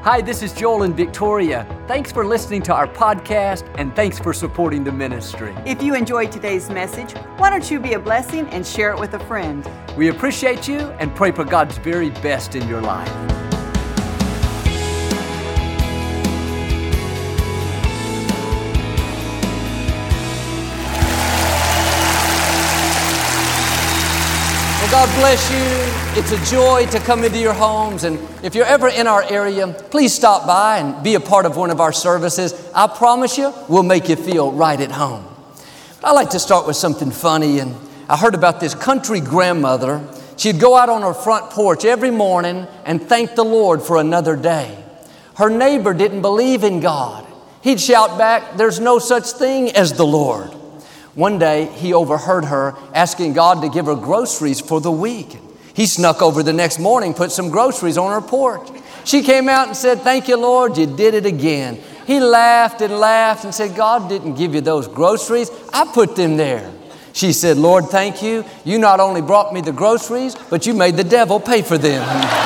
Hi, this is Joel and Victoria. Thanks for listening to our podcast, and thanks for supporting the ministry. If you enjoyed today's message, why don't you be a blessing and share it with a friend? We appreciate you and pray for God's very best in your life. Well, God bless you. It's a joy to come into your homes. And if you're ever in our area, please stop by and be a part of one of our services. I promise you, we'll make you feel right at home. But I like to start with something funny. And I heard about this country grandmother. She'd go out on her front porch every morning and thank the Lord for another day. Her neighbor didn't believe in God. He'd shout back, "There's no such thing as the Lord." One day, he overheard her asking God to give her groceries for the week. He snuck over the next morning, put some groceries on her porch. She came out and said, "Thank you, Lord, you did it again." He laughed and said, "God didn't give you those groceries. I put them there." She said, "Lord, thank you. You not only brought me the groceries, but you made the devil pay for them."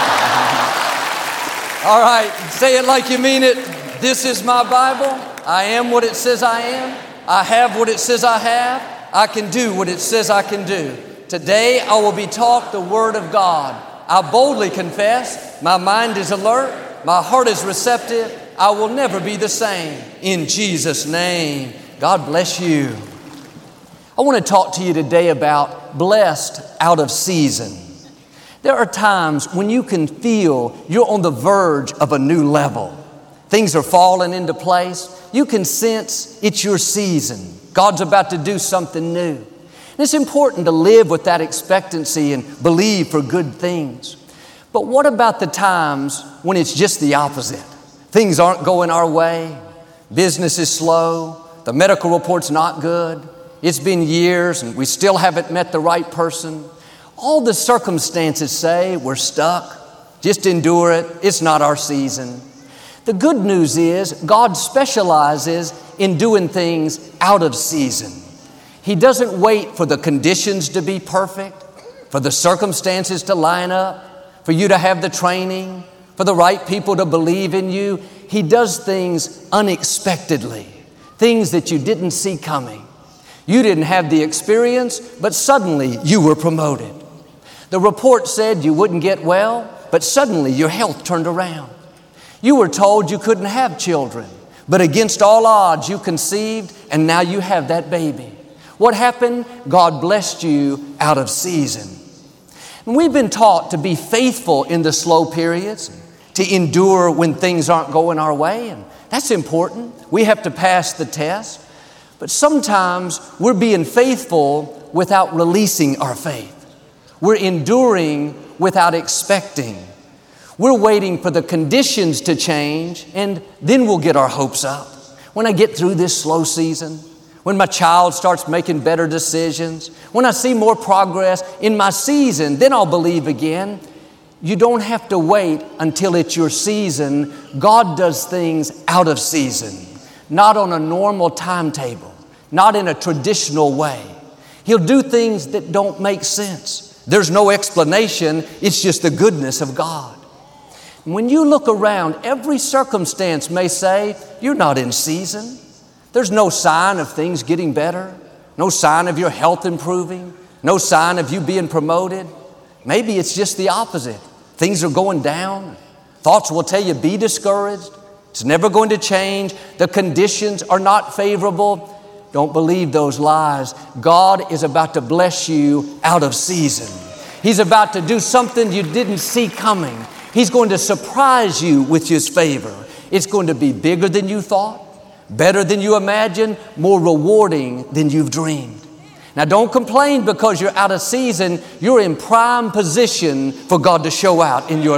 All right, say it like you mean it. This is my Bible. I am what it says I am. I have what it says I have. I can do what it says I can do. Today I will be taught the Word of God. I boldly confess, my mind is alert, my heart is receptive. I will never be the same. In Jesus' name, God bless you. I want to talk to you today about blessed out of season. There are times when you can feel you're on the verge of a new level. Things are falling into place. You can sense it's your season. God's about to do something new. And it's important to live with that expectancy and believe for good things. But what about the times when it's just the opposite? Things aren't going our way. Business is slow. The medical report's not good. It's been years and we still haven't met the right person. All the circumstances say we're stuck. Just endure it. It's not our season. The good news is God specializes in doing things out of season. He doesn't wait for the conditions to be perfect, for the circumstances to line up, for you to have the training, for the right people to believe in you. He does things unexpectedly, things that you didn't see coming. You didn't have the experience, but suddenly you were promoted. The report said you wouldn't get well, but suddenly your health turned around. You were told you couldn't have children, but against all odds you conceived and now you have that baby. What happened? God blessed you out of season. And we've been taught to be faithful in the slow periods, to endure when things aren't going our way, and that's important. We have to pass the test. But sometimes we're being faithful without releasing our faith. We're enduring without expecting. We're waiting for the conditions to change, and then we'll get our hopes up. When I get through this slow season, when my child starts making better decisions, when I see more progress in my season, then I'll believe again. You don't have to wait until it's your season. God does things out of season, not on a normal timetable, not in a traditional way. He'll do things that don't make sense. There's no explanation. It's just the goodness of God. When you look around, every circumstance may say, you're not in season. There's no sign of things getting better, no sign of your health improving, no sign of you being promoted. Maybe it's just the opposite. Things are going down. Thoughts will tell you, be discouraged. It's never going to change. The conditions are not favorable. Don't believe those lies. God is about to bless you out of season. He's about to do something you didn't see coming. He's going to surprise you with His favor. It's going to be bigger than you thought, better than you imagined, more rewarding than you've dreamed. Now don't complain because you're out of season. You're in prime position for God to show out in your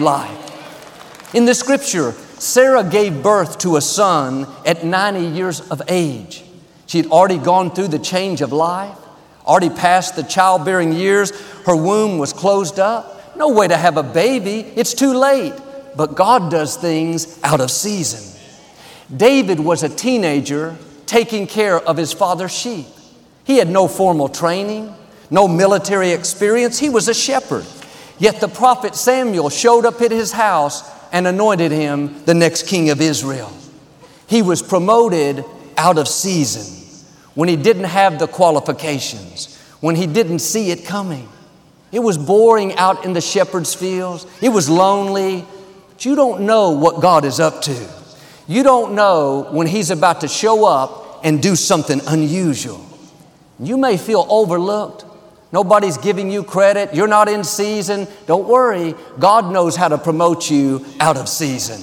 life. In the scripture, Sarah gave birth to a son at 90 years of age. She had already gone through the change of life, already passed the childbearing years. Her womb was closed up. No way to have a baby. It's too late. But God does things out of season. David was a teenager taking care of his father's sheep. He had no formal training, no military experience. He was a shepherd. Yet the prophet Samuel showed up at his house and anointed him the next king of Israel. He was promoted out of season, when he didn't have the qualifications, when he didn't see it coming. It was boring out in the shepherd's fields. It was lonely. But you don't know what God is up to. You don't know when he's about to show up and do something unusual. You may feel overlooked. Nobody's giving you credit. You're not in season. Don't worry. God knows how to promote you out of season.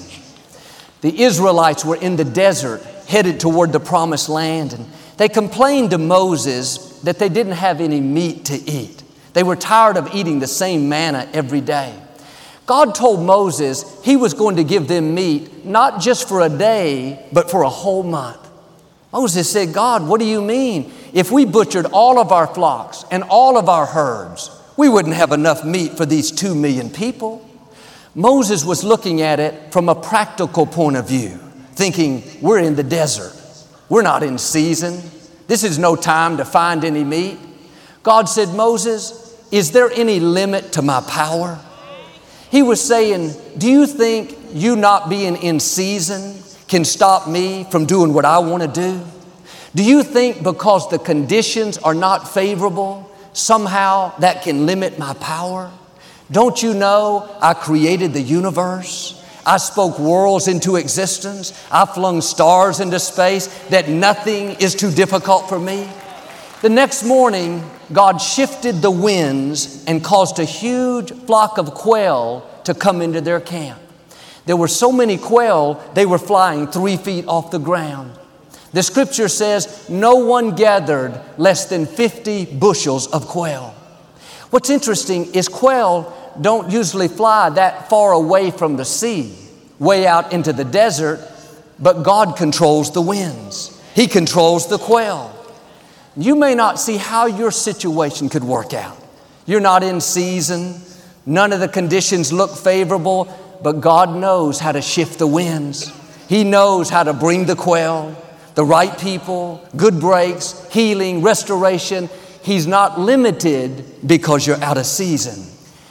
The Israelites were in the desert, headed toward the promised land, and they complained to Moses that they didn't have any meat to eat. They were tired of eating the same manna every day. God told Moses he was going to give them meat, not just for a day, but for a whole month. Moses said, God, what do you mean? If we butchered all of our flocks and all of our herds, we wouldn't have enough meat for these 2 million people. Moses was looking at it from a practical point of view, thinking, we're in the desert. We're not in season. This is no time to find any meat. God said, Moses, is there any limit to my power? He was saying, do you think you not being in season can stop me from doing what I want to do? Do you think because the conditions are not favorable, somehow that can limit my power? Don't you know I created the universe? I spoke worlds into existence. I flung stars into space, that nothing is too difficult for me. The next morning, God shifted the winds and caused a huge flock of quail to come into their camp. There were so many quail, they were flying 3 feet off the ground. The scripture says no one gathered less than 50 bushels of quail. What's interesting is quail don't usually fly that far away from the sea, way out into the desert, but God controls the winds. He controls the quail. You may not see how your situation could work out. You're not in season. None of the conditions look favorable, but God knows how to shift the winds. He knows how to bring the quail, the right people, good breaks, healing, restoration. He's not limited because you're out of season.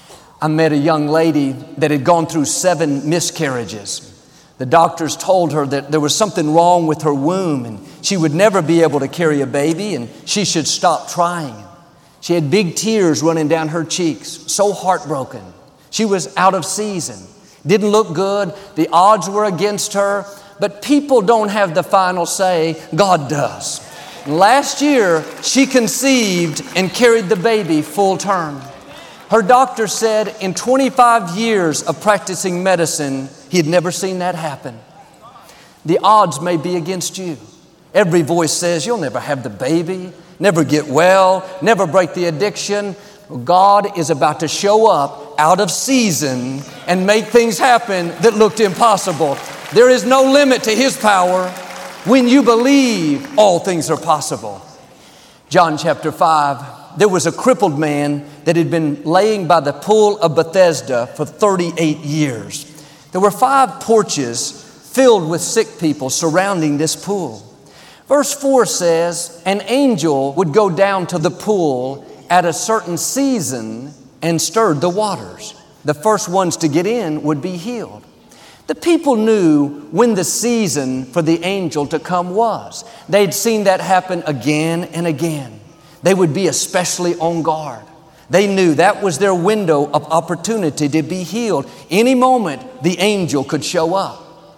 I met a young lady that had gone through 7 miscarriages. The doctors told her that there was something wrong with her womb and she would never be able to carry a baby and she should stop trying. She had big tears running down her cheeks, so heartbroken. She was out of season, didn't look good. The odds were against her, but people don't have the final say. God does. Last year, she conceived and carried the baby full term. Her doctor said in 25 years of practicing medicine, he had never seen that happen. The odds may be against you. Every voice says you'll never have the baby, never get well, never break the addiction. God is about to show up out of season and make things happen that looked impossible. There is no limit to His power. When you believe, all things are possible. John chapter 5. There was a crippled man that had been laying by the pool of Bethesda for 38 years. There were 5 porches filled with sick people surrounding this pool. Verse 4 says, an angel would go down to the pool at a certain season and stirred the waters. The first ones to get in would be healed. The people knew when the season for the angel to come was. They'd seen that happen again and again. They would be especially on guard. They knew that was their window of opportunity to be healed. Any moment, the angel could show up.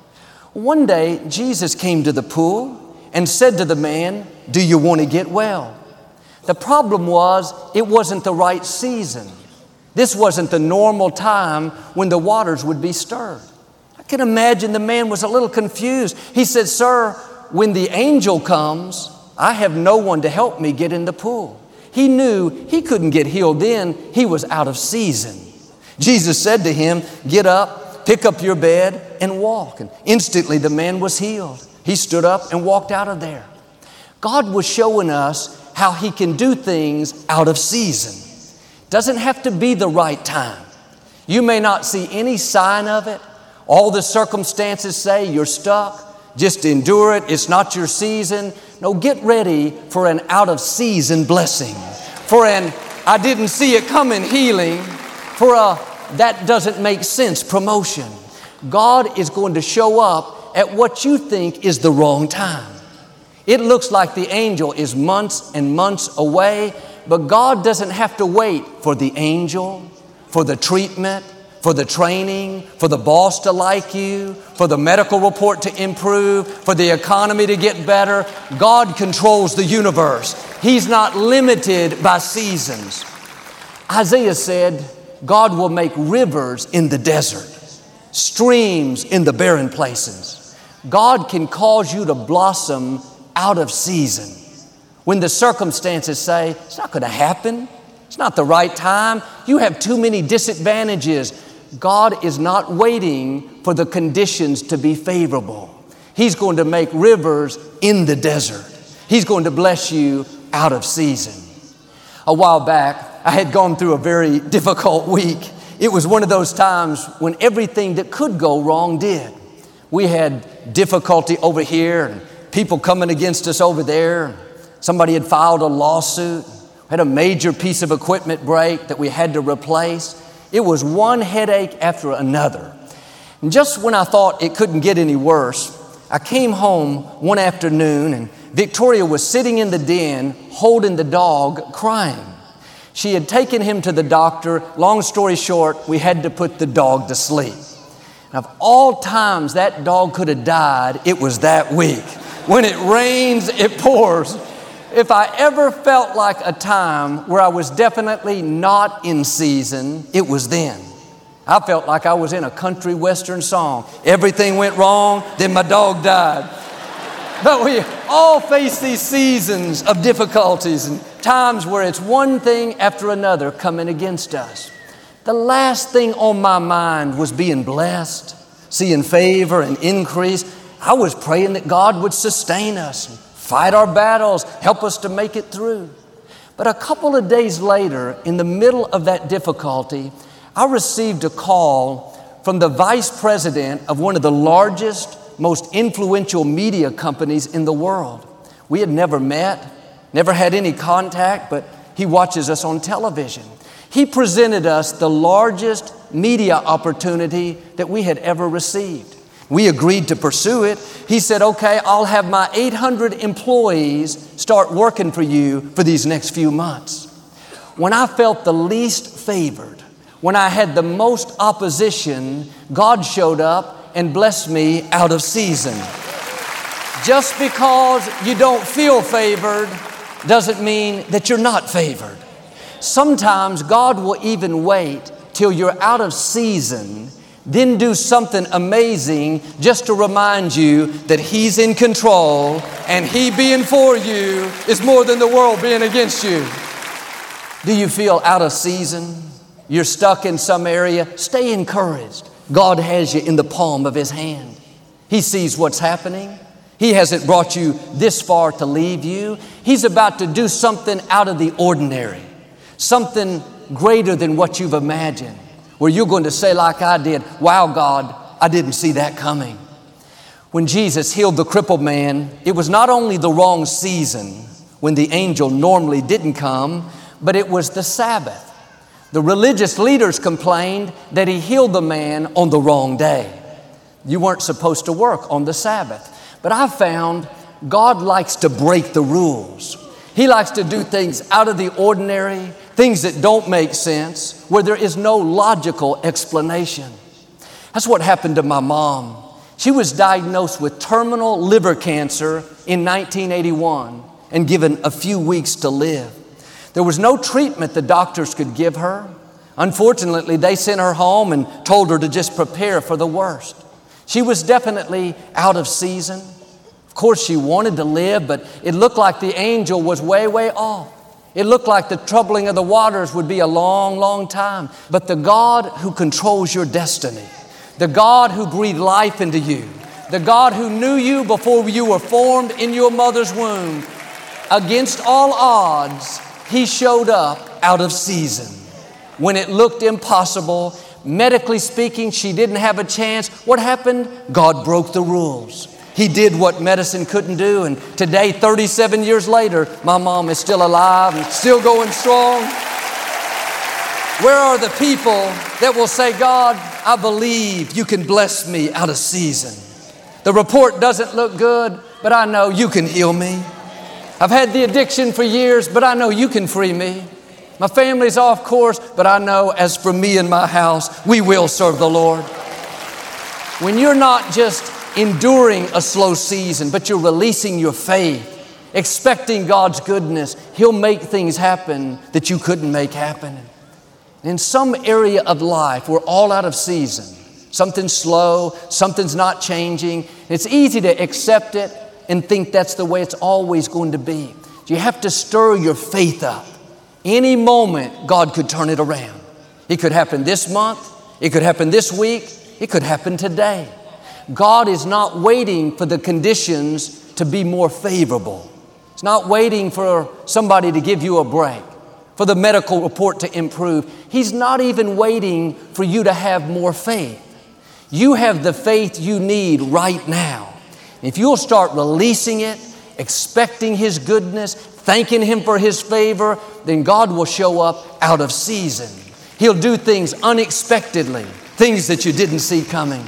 One day, Jesus came to the pool and said to the man, do you want to get well? The problem was, it wasn't the right season. This wasn't the normal time when the waters would be stirred. I can imagine the man was a little confused. He said, sir, when the angel comes, I have no one to help me get in the pool. He knew he couldn't get healed then. He was out of season. Jesus said to him, get up, pick up your bed, and walk. And instantly the man was healed. He stood up and walked out of there. God was showing us how He can do things out of season. Doesn't have to be the right time. You may not see any sign of it. All the circumstances say you're stuck. Just endure it. It's not your season. No, get ready for an out of season blessing. For an I didn't see it coming healing. For a that doesn't make sense promotion. God is going to show up at what you think is the wrong time. It looks like the angel is months and months away, but God doesn't have to wait for the angel, for the treatment, for the training, for the boss to like you, for the medical report to improve, for the economy to get better. God controls the universe. He's not limited by seasons. Isaiah said, God will make rivers in the desert, streams in the barren places. God can cause you to blossom out of season. When the circumstances say, it's not going to happen, it's not the right time, you have too many disadvantages, God is not waiting for the conditions to be favorable. He's going to make rivers in the desert. He's going to bless you out of season. A while back, I had gone through a very difficult week. It was one of those times when everything that could go wrong did. We had difficulty over here and people coming against us over there. Somebody had filed a lawsuit, had a major piece of equipment break that we had to replace. It was one headache after another. And just when I thought it couldn't get any worse, I came home one afternoon and Victoria was sitting in the den holding the dog, crying. She had taken him to the doctor. Long story short, we had to put the dog to sleep. And of all times that dog could have died, it was that week. When it rains, it pours. If I ever felt like a time where I was definitely not in season, it was then. I felt like I was in a country western song. Everything went wrong, then my dog died. But we all face these seasons of difficulties and times where it's one thing after another coming against us. The last thing on my mind was being blessed, seeing favor and increase. I was praying that God would sustain us, fight our battles, help us to make it through. But a couple of days later, in the middle of that difficulty, I received a call from the vice president of one of the largest, most influential media companies in the world. We had never met, never had any contact, but he watches us on television. He presented us the largest media opportunity that we had ever received. We agreed to pursue it. He said, okay, I'll have my 800 employees start working for you for these next few months. When I felt the least favored, when I had the most opposition, God showed up and blessed me out of season. Just because you don't feel favored doesn't mean that you're not favored. Sometimes God will even wait till you're out of season, then do something amazing just to remind you that He's in control and He being for you is more than the world being against you. Do you feel out of season? You're stuck in some area? Stay encouraged. God has you in the palm of His hand. He sees what's happening. He hasn't brought you this far to leave you. He's about to do something out of the ordinary, something greater than what you've imagined, where you're going to say like I did, wow, God, I didn't see that coming. When Jesus healed the crippled man, it was not only the wrong season when the angel normally didn't come, but it was the Sabbath. The religious leaders complained that He healed the man on the wrong day. You weren't supposed to work on the Sabbath. But I found God likes to break the rules. He likes to do things out of the ordinary, things that don't make sense, where there is no logical explanation. That's what happened to my mom. She was diagnosed with terminal liver cancer in 1981 and given a few weeks to live. There was no treatment the doctors could give her. Unfortunately, they sent her home and told her to just prepare for the worst. She was definitely out of season. Of course, she wanted to live, but it looked like the angel was way, way off. It looked like the troubling of the waters would be a long, long time. But the God who controls your destiny, the God who breathed life into you, the God who knew you before you were formed in your mother's womb, against all odds, He showed up out of season. When it looked impossible, medically speaking, she didn't have a chance. What happened? God broke the rules. He did what medicine couldn't do. And today, 37 years later, my mom is still alive and still going strong. Where are the people that will say, God, I believe you can bless me out of season. The report doesn't look good, but I know you can heal me. I've had the addiction for years, but I know you can free me. My family's off course, but I know as for me and my house, we will serve the Lord. When you're not just enduring a slow season, but you're releasing your faith, expecting God's goodness, He'll make things happen that you couldn't make happen. In some area of life, we're all out of season. Something's slow, something's not changing. It's easy to accept it and think that's the way it's always going to be. You have to stir your faith up. Any moment, God could turn it around. It could happen this month. It could happen this week. It could happen today. God is not waiting for the conditions to be more favorable. It's not waiting for somebody to give you a break, for the medical report to improve. He's not even waiting for you to have more faith. You have the faith you need right now. If you'll start releasing it, expecting His goodness, thanking Him for His favor, then God will show up out of season. He'll do things unexpectedly, things that you didn't see coming.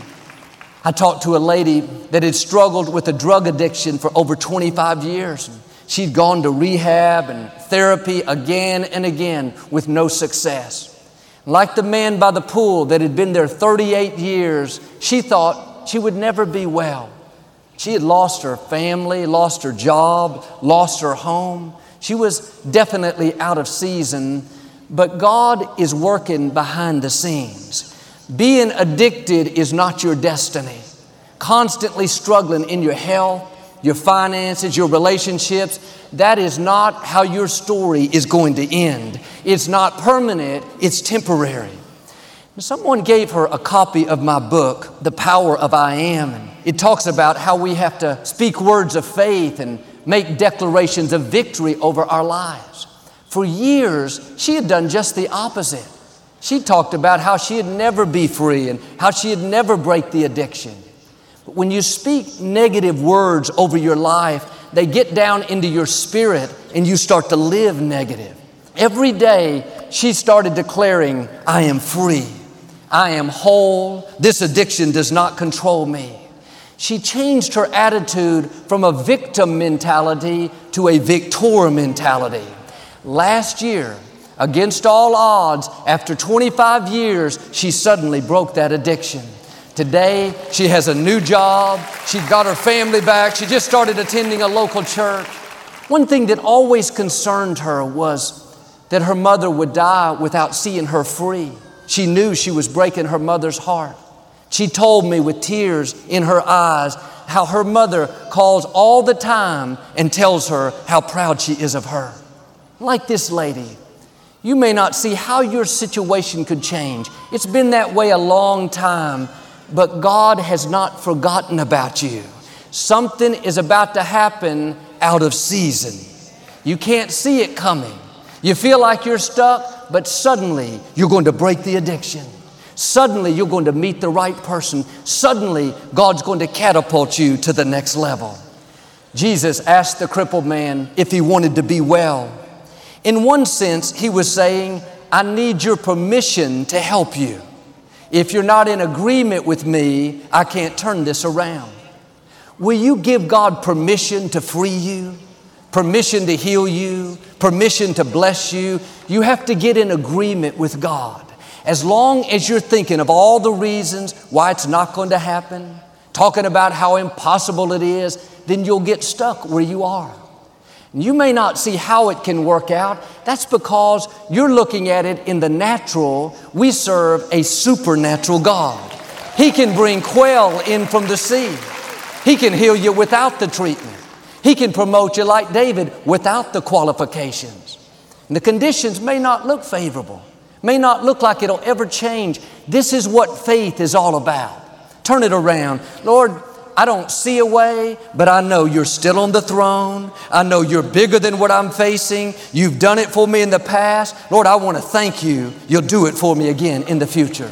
I talked to a lady that had struggled with a drug addiction for over 25 years. She'd gone to rehab and therapy again and again with no success. Like the man by the pool that had been there 38 years, she thought she would never be well. She had lost her family, lost her job, lost her home. She was definitely out of season, but God is working behind the scenes. Being addicted is not your destiny. Constantly struggling in your health, your finances, your relationships, that is not how your story is going to end. It's not permanent, it's temporary. Someone gave her a copy of my book, The Power of I Am. And it talks about how we have to speak words of faith and make declarations of victory over our lives. For years, she had done just the opposite. She talked about how she'd never be free and how she'd never break the addiction. But when you speak negative words over your life, they get down into your spirit and you start to live negative. Every day, she started declaring, I am free. I am whole. This addiction does not control me. She changed her attitude from a victim mentality to a victor mentality. Last year, against all odds, after 25 years, she suddenly broke that addiction. Today, she has a new job. She got her family back. She just started attending a local church. One thing that always concerned her was that her mother would die without seeing her free. She knew she was breaking her mother's heart. She told me with tears in her eyes how her mother calls all the time and tells her how proud she is of her. Like this lady, you may not see how your situation could change. It's been that way a long time, but God has not forgotten about you. Something is about to happen out of season. You can't see it coming. You feel like you're stuck, but suddenly you're going to break the addiction. Suddenly you're going to meet the right person. Suddenly God's going to catapult you to the next level. Jesus asked the crippled man if he wanted to be well. In one sense, he was saying, I need your permission to help you. If you're not in agreement with me, I can't turn this around. Will you give God permission to free you? Permission to heal you? Permission to bless you? You have to get in agreement with God. As long as you're thinking of all the reasons why it's not going to happen, talking about how impossible it is, then you'll get stuck where you are. You may not see how it can work out. That's because you're looking at it in the natural. We serve a supernatural God. He can bring quail in from the sea. He can heal you without the treatment. He can promote you like David without the qualifications. And the conditions may not look favorable, may not look like it'll ever change. This is what faith is all about. Turn it around. Lord, I don't see a way, but I know you're still on the throne. I know you're bigger than what I'm facing. You've done it for me in the past. Lord, I want to thank you. You'll do it for me again in the future.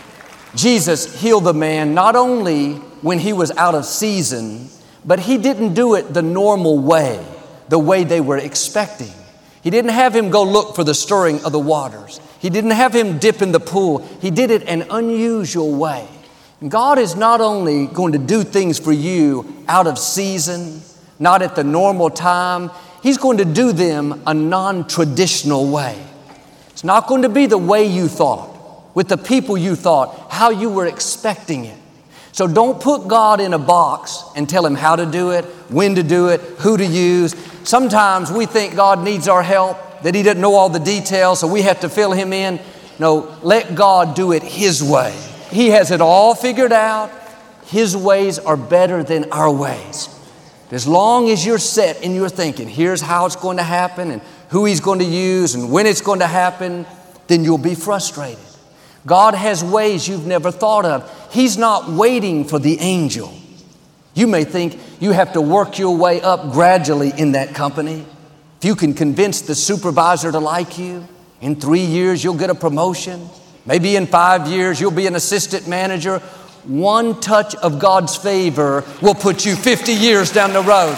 Jesus healed the man not only when he was out of season, but he didn't do it the normal way, the way they were expecting. He didn't have him go look for the stirring of the waters. He didn't have him dip in the pool. He did it an unusual way. And God is not only going to do things for you out of season, not at the normal time. He's going to do them a non-traditional way. It's not going to be the way you thought, with the people you thought, how you were expecting it. So don't put God in a box and tell Him how to do it, when to do it, who to use. Sometimes we think God needs our help, that He doesn't know all the details, so we have to fill Him in. No, let God do it His way. He has it all figured out. His ways are better than our ways. As long as you're set in your thinking, here's how it's going to happen and who He's going to use and when it's going to happen, then you'll be frustrated. God has ways you've never thought of. He's not waiting for the angel. You may think you have to work your way up gradually in that company. If you can convince the supervisor to like you, in 3 years you'll get a promotion. Maybe in 5 years you'll be an assistant manager. One touch of God's favor will put you 50 years down the road.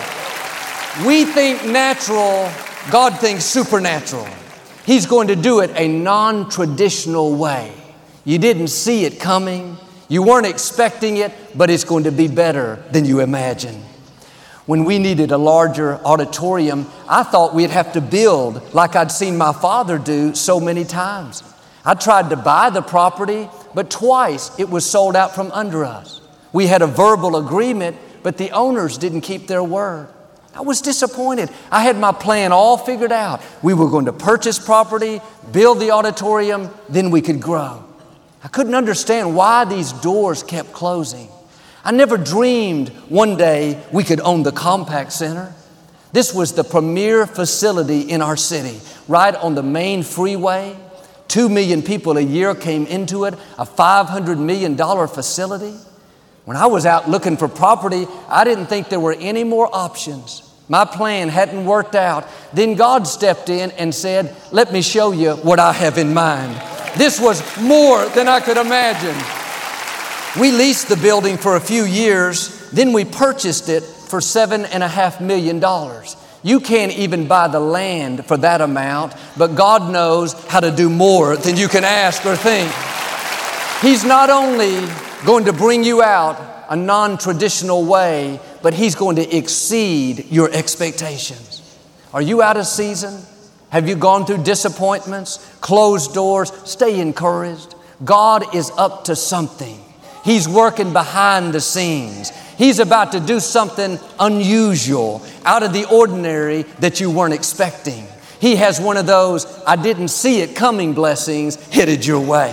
We think natural, God thinks supernatural. He's going to do it a non-traditional way. You didn't see it coming. You weren't expecting it, but it's going to be better than you imagined. When we needed a larger auditorium, I thought we'd have to build like I'd seen my father do so many times. I tried to buy the property, but twice it was sold out from under us. We had a verbal agreement, but the owners didn't keep their word. I was disappointed. I had my plan all figured out. We were going to purchase property, build the auditorium, then we could grow. I couldn't understand why these doors kept closing. I never dreamed one day we could own the Compaq Center. This was the premier facility in our city, right on the main freeway. 2 million people a year came into it, a $500 million facility. When I was out looking for property, I didn't think there were any more options. My plan hadn't worked out. Then God stepped in and said, let me show you what I have in mind. This was more than I could imagine. We leased the building for a few years, then we purchased it for $7.5 million. You can't even buy the land for that amount, but God knows how to do more than you can ask or think. He's not only going to bring you out a non-traditional way, but He's going to exceed your expectations. Are you out of season? Have you gone through disappointments, closed doors? Stay encouraged. God is up to something. He's working behind the scenes. He's about to do something unusual, out of the ordinary that you weren't expecting. He has one of those, I didn't see it coming blessings headed your way.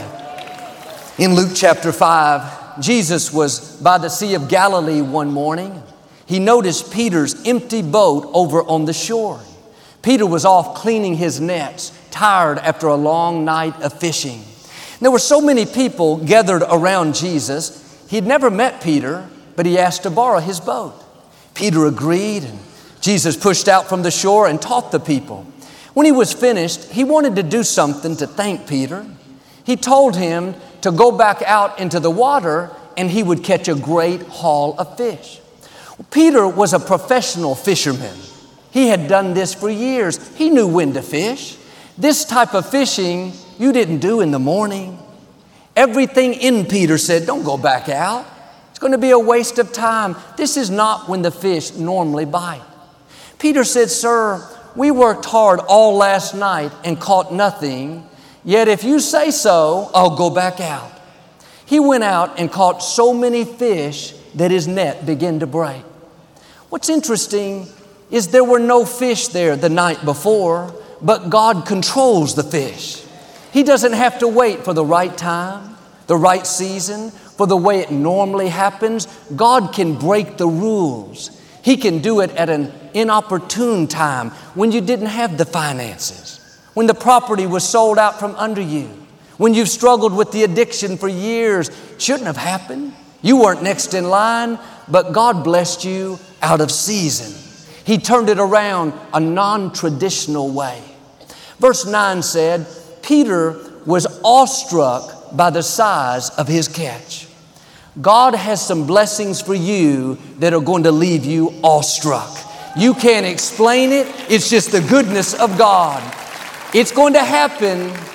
In Luke chapter 5, Jesus was by the Sea of Galilee one morning. He noticed Peter's empty boat over on the shore. Peter was off cleaning his nets, tired after a long night of fishing. There were so many people gathered around Jesus. He'd never met Peter, but he asked to borrow his boat. Peter agreed, and Jesus pushed out from the shore and taught the people. When he was finished, he wanted to do something to thank Peter. He told him to go back out into the water and he would catch a great haul of fish. Well, Peter was a professional fisherman. He had done this for years. He knew when to fish. This type of fishing you didn't do in the morning. Everything in Peter said, don't go back out. It's going to be a waste of time. This is not when the fish normally bite. Peter said, sir, we worked hard all last night and caught nothing. Yet if you say so, I'll go back out. He went out and caught so many fish that his net began to break. What's interesting is there were no fish there the night before, but God controls the fish. He doesn't have to wait for the right time, the right season, for the way it normally happens. God can break the rules. He can do it at an inopportune time when you didn't have the finances, when the property was sold out from under you, when you've struggled with the addiction for years. It shouldn't have happened. You weren't next in line, but God blessed you out of season. He turned it around a non-traditional way. Verse 9 said, Peter was awestruck by the size of his catch. God has some blessings for you that are going to leave you awestruck. You can't explain it. It's just the goodness of God. It's going to happen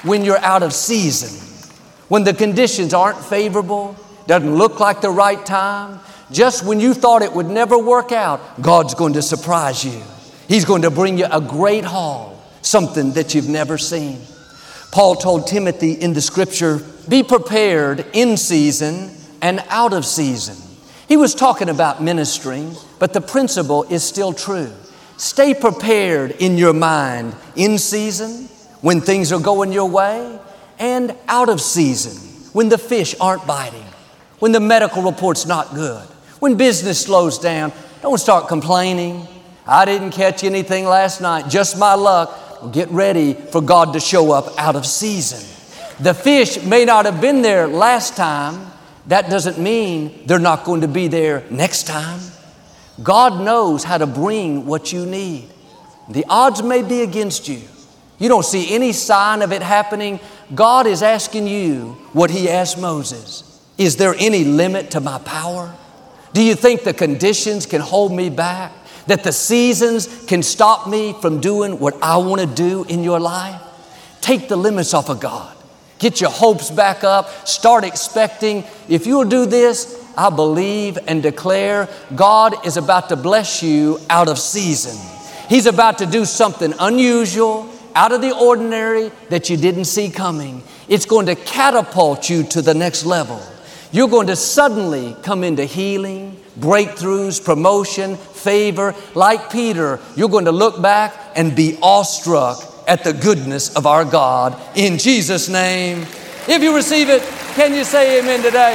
when you're out of season, when the conditions aren't favorable, doesn't look like the right time. Just when you thought it would never work out, God's going to surprise you. He's going to bring you a great haul, something that you've never seen. Paul told Timothy in the scripture, be prepared in season and out of season. He was talking about ministering, but the principle is still true. Stay prepared in your mind in season, when things are going your way, and out of season, when the fish aren't biting, when the medical report's not good, when business slows down. Don't start complaining. I didn't catch anything last night, just my luck. Get ready for God to show up out of season. The fish may not have been there last time. That doesn't mean they're not going to be there next time. God knows how to bring what you need. The odds may be against you. You don't see any sign of it happening. God is asking you what He asked Moses. Is there any limit to my power? Do you think the conditions can hold me back? That the seasons can stop me from doing what I want to do in your life? Take the limits off of God. Get your hopes back up. Start expecting. If you'll do this, I believe and declare God is about to bless you out of season. He's about to do something unusual, out of the ordinary that you didn't see coming. It's going to catapult you to the next level. You're going to suddenly come into healing, breakthroughs, promotion, favor. Like Peter, you're going to look back and be awestruck at the goodness of our God. In Jesus' name. If you receive it, can you say amen today?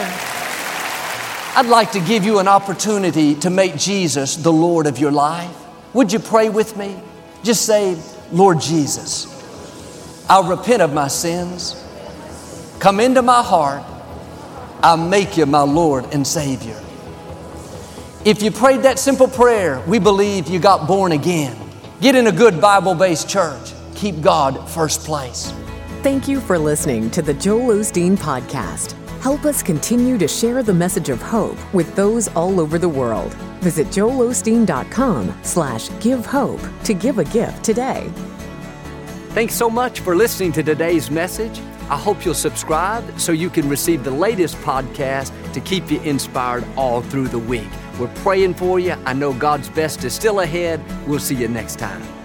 I'd like to give you an opportunity to make Jesus the Lord of your life. Would you pray with me? Just say, Lord Jesus, I'll repent of my sins. Come into my heart. I'll make you my Lord and Savior. If you prayed that simple prayer, we believe you got born again. Get in a good Bible-based church. Keep God first place. Thank you for listening to the Joel Osteen Podcast. Help us continue to share the message of hope with those all over the world. Visit joelosteen.com/give hope to give a gift today. Thanks so much for listening to today's message. I hope you'll subscribe so you can receive the latest podcast to keep you inspired all through the week. We're praying for you. I know God's best is still ahead. We'll see you next time.